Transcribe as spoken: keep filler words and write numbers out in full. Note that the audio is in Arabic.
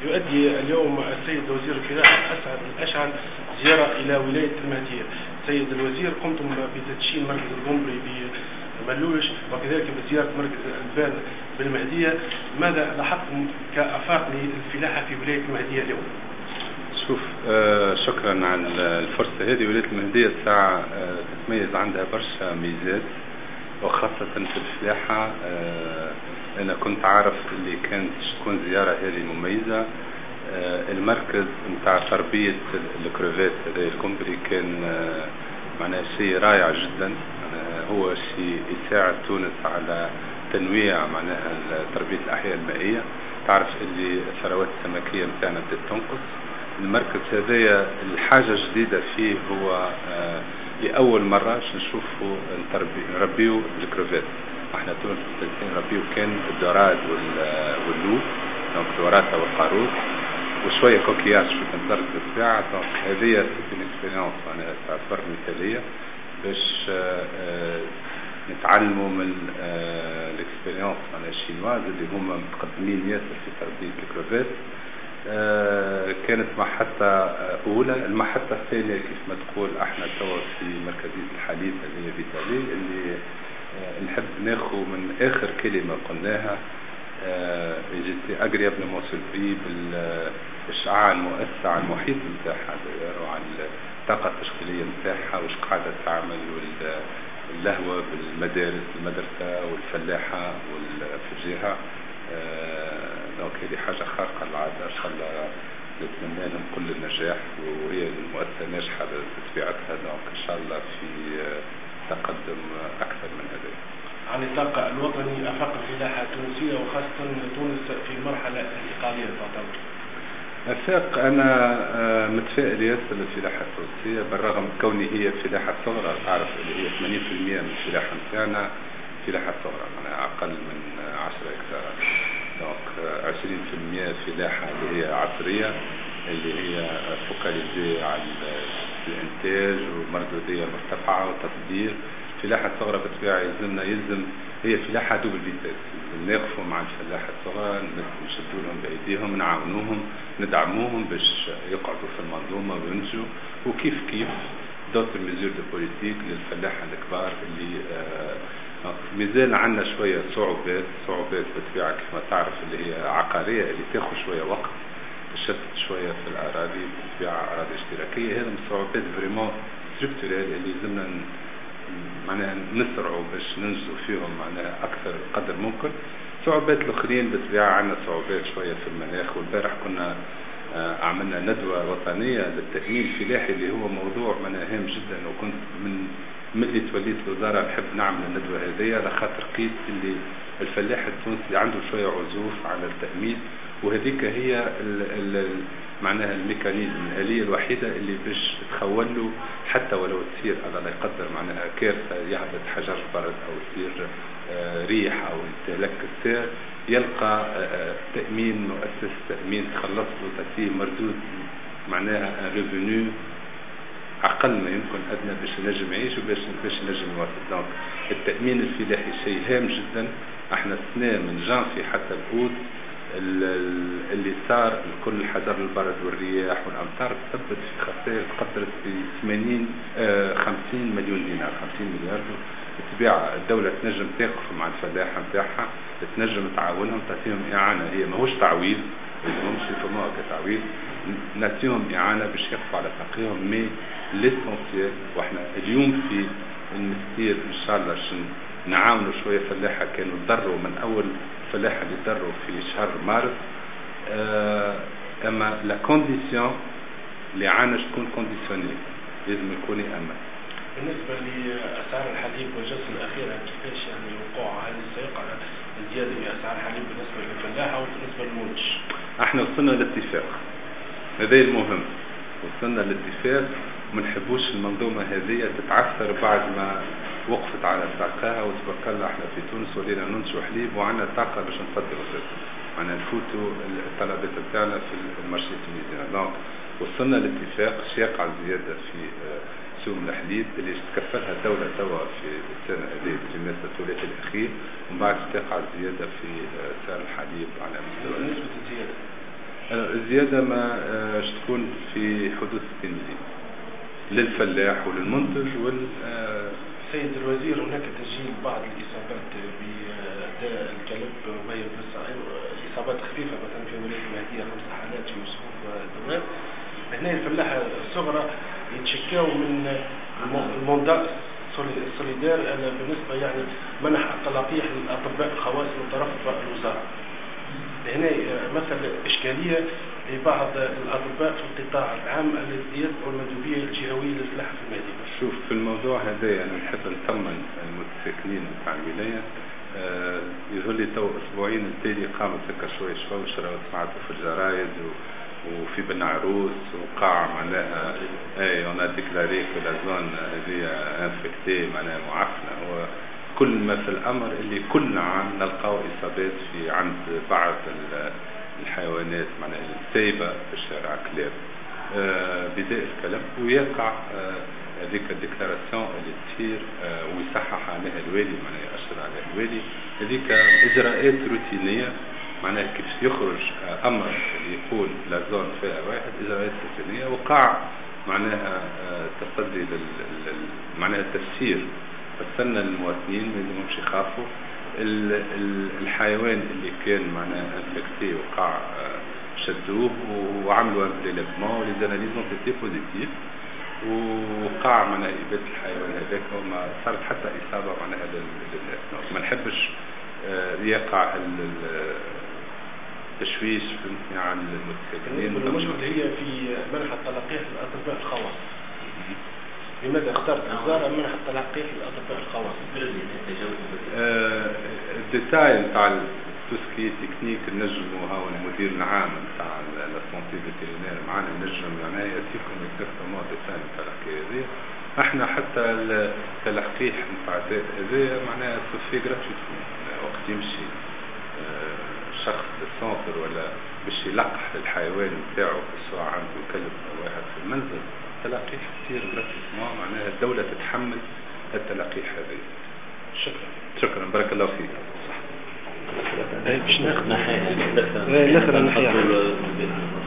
يؤدي اليوم السيد وزير الفلاحة أسعد الأشعل زيارة إلى ولاية المهدية. سيد الوزير، قمتم بتدشين مركز القنبري بملوش وكذلك بزيارة مركز الألبان بالمهدية. ماذا لاحظتم كآفاق للفلاحة في ولاية المهدية اليوم؟ شوف، آه شكرا على الفرصة هذه. ولاية المهدية الساعة آه تتميز عندها برشا ميزات، وخاصة في الفلاحة. آه أنا كنت عارف اللي كانت تكون زيارة هذه مميزة. آه المركز متاع تربية الكروفات هذا الكومبري كان آه معناه شيء رائع جدا. آه هو شيء يساعد تونس على تنويع معناها تربية الأحياء المائية. تعرف اللي الثروات السمكية متاعنا بدأت تنقص. المركز هذايا الحاجة الجديدة فيه هو آه لأول مرة نشوفوا نربيو الكروفات. احنا تونس نربيو كان الدوراد واللوب، دونك دوراتها والقاروص وشوية كوكياش في الدرجة الساعة. دونك هذه اون اكسبيريونس معناها تعتبر مثالية باش آه آه نتعلموا من آه الاكسبيريونس معناها الشينواز اللي هما متقدمين ياسر في تربية الكروفات. آه كانت محطة أولى. المحطة الثانية كيف ما تقول احنا توا في مركزية الحليب اللي هي فيتالي اللي آه نحب ناخذ من آخر كلمة قلناها. آه جيتي أغريابلمون سوربري بالإشعاع المؤسسة على المحيط نتاعها وعلى الطاقة التشغيلية نتاعها واش قاعدة تعمل، واللهوة بالمدارس المدرسة والفلاحة في الجهة. آه دونك هذه حاجة خارقة للعادة. إن شاء الله نتمنى لهم كل النجاح، وهي المؤسسة ناجحة بطبيعتها. دونك إن شاء الله في تقدم أكثر من هذا. عن الطاقة الوطني، آفاق الفلاحة التونسية وخاصة تونس في المرحلة الانتقالية تعتبر؟ آفاق أنا متفائل ياسر للفلاحة التونسية بالرغم كوني هي فلاحة صغرى. تعرف اللي هي ثمانين بالمئة من الفلاحة نتاعنا فلاحة صغرى، معناها أقل من عشرة هكتار. دونك عشرين بالمئة فلاحة اللي هي عصرية اللي هي فوكاليزي على الانتاج ومردودية مرتفعة وتصدير. فلاحة صغرى بالطبيعة يلزمنا يلزم هي فلاحة دوبل فيتاس. نقفوا مع الفلاحة الصغرى، نشدوا لهم بأيديهم، نعاونوهم، ندعموهم باش يقعدوا في المنظومة وينجوا. وكيف كيف دوتر ميزور دو بوليتيك للفلاحة الكبار اللي آه مازال عندنا شوية صعوبات صعوبات بالطبيعة كيف ما تعرف اللي هي عقارية اللي تاخذ شوية وقت تشتت شوية في الأراضي بالطبيعة أراضي اشتراكية. هذا من الصعوبات فريمون ستركتورال اللي لازمنا معناها نسرعوا باش ننجزوا فيهم معناها أكثر قدر ممكن. صعوبات الأخرين بالطبيعة عندنا صعوبات شوية في المناخ. والبارح كنا عملنا ندوة وطنية للتأمين الفلاحي اللي هو موضوع معناها هام جدا. وكنت من ملي توليت الوزارة نحب نعمل الندوة هذه لخاطر قيت اللي الفلاح التونسي عنده شوية عزوف على التأمين. وهذيك هي ال ال معناها الميكانيزم الآلية الوحيدة اللي باش تخول له حتى ولو تصير الله لا يقدر معناها كارثة يهبط حجر برد أو يصير آه ريح أو يتهلك السير، يلقى آه تأمين مؤسسة تأمين تخلص له تأتيه مردود معناها ريفينيو أقل ما يمكن أدنى باش ينجم يعيش وباش باش ينجم يواصل. دونك التأمين الفلاحي شيء هام جدا. احنا السنة من جانفي حتى الأوت اللي صار كل الحذر البرد والرياح والأمطار تثبت في خسائر قدرت ب ثمانين خمسين مليون دينار خمسين مليار. بالطبيعة الدولة تنجم تقف مع الفلاحة نتاعها، تنجم تعاونهم تعطيهم إعانة. هي ماهوش تعويض، ماهوش يفهموها كتعويض، نعطيهم إعانة باش يقفوا على ساقيهم. مي ليسونسيال واحنا اليوم في المسير إن شاء الله شن نعاونوا شوية فلاحة كانوا تضروا من أول فلاحة اللي تضروا في شهر مارس. آه أما لا كونديسيون اللي عانش تكون كونديسيونيل لازم يكون أمن. بالنسبة لأسعار الحليب والجلسة الأخيرة كيفاش يعني وقوعها؟ هل سيقع زيادة في أسعار الحليب بالنسبة للفلاحة وبالنسبة للمنتج؟ احنا وصلنا لاتفاق، هذا المهم. وصلنا لاتفاق وما نحبوش المنظومة هذه تتعثر بعد ما وقفت على ساقها. وتبقى لنا احنا في تونس ولينا ننتجوا حليب وعندنا طاقة باش نصدروا زيت، معنا نفوتوا الطلبات بتاعنا في المارشي التونسي. دونك وصلنا لاتفاق يقع زيادة في سوق الحليب اللي تكفلها الدولة توا في السنة هذه التريمستر الثلاثي الأخير، ومن بعد تقع زيادة في سعر الحليب على مستوى. نسبة الزيادة الزيادة ما اش تكون في حدود ستين مليون للفلاح وللمنتج وال سيد الوزير، هناك تسجيل بعض الإصابات بأداء الكلب وهي إصابات خفيفة، مثلا في ولاية المهدية خمس حالات في وصول دواب. هنا الفلاحة الصغرى يتشكاو من المونداء السوليدار بالنسبة يعني منح التلقيح للأطباء الخواص من طرف الوزارة. هنا مثل إشكالية لبعض الأطباء في القطاع العام الذي يتبعوا المندوبية الجهوية للفلاحة في المدينة. شوف في الموضوع هذا أنا نحب نطمن المتساكنين بتاع الولاية. آه يظل لي تو أسبوعين التالي قامت هكا شوية شوية سمعتوا في الجرايد وفي بن عروس وقاع معناها اي اون ديكلاري كو لا زون هذه انفكتي معناها معفنه. هو كل ما في الامر اللي كل عام نلقاو اصابات في عند بعض الحيوانات معناها السايبه في الشارع كلاب. آه بداية الكلام ويقع هذيك آه الديكلاراسيون اللي تصير آه ويصحح عليها الوالي معناها يأشر عليها الوالي. هذيك اجراءات روتينيه معناها كيف يخرج آه امر يقول لا زون فيها واحد اجراءات روتينيه وقع معناها آه تصدي لل معناها التفسير. فسرنا المواطنين ما يلزمهمش يخافوا. الحيوان اللي كان معناها انفكتي وقع آه شدوه وعملوا بريليفمون وليزاناليز اون تيتي بوزيتيف وقع معناها إبادة الحيوان هذاك وما صارت حتى إصابة معناها للناس. ما نحبش آه يقع التشويش في عن المتساكنين. المشكلة هي في منح التلقيح للأطباء الخواص. لماذا اخترت الوزارة منح التلقيح للأطباء الخواص؟ آه الديتاي نتاع توسكي تكنيك النجم وهو المدير العام نتاع لا سونتي فيترينير معنا النجم معناها يعطيكم اكزاكتومون ديتاي نتاع الحكايه هذه. احنا حتى التلقيح نتاع هذا معناها سوفي غراتويتمون وقت يمشي آه شخص للسونتر ولا باش يلقح الحيوان نتاعو سواء عنده كلب او واحد في المنزل التلقيح تصير غراتويتمون معناها الدوله تتحمل التلقيح هذه. شكرا شكرا بارك الله فيك. باش ناخذ ناخذ ناخذ